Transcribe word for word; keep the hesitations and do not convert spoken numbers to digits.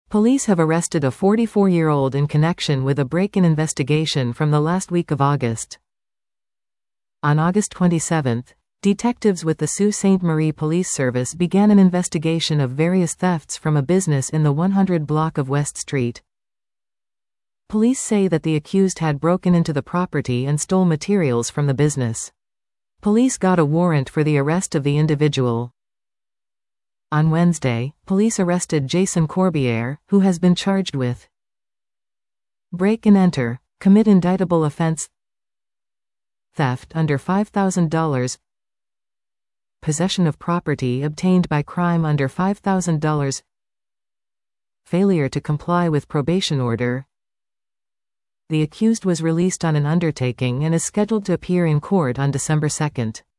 Police have arrested a forty-four-year-old in connection with a break-in investigation from the last week of August. On August twenty-seventh, detectives with the Sault Ste. Marie Police Service began an investigation of various thefts from a business in the one hundred block of West Street. Police say that the accused had broken into the property and stole materials from the business. Police got a warrant for the arrest of the individual. On Wednesday, police arrested Jason Corbiere, who has been charged with break and enter, commit indictable offense, theft under five thousand dollars, possession of property obtained by crime under five thousand dollars, failure to comply with probation order. The accused was released on an undertaking and is scheduled to appear in court on December second.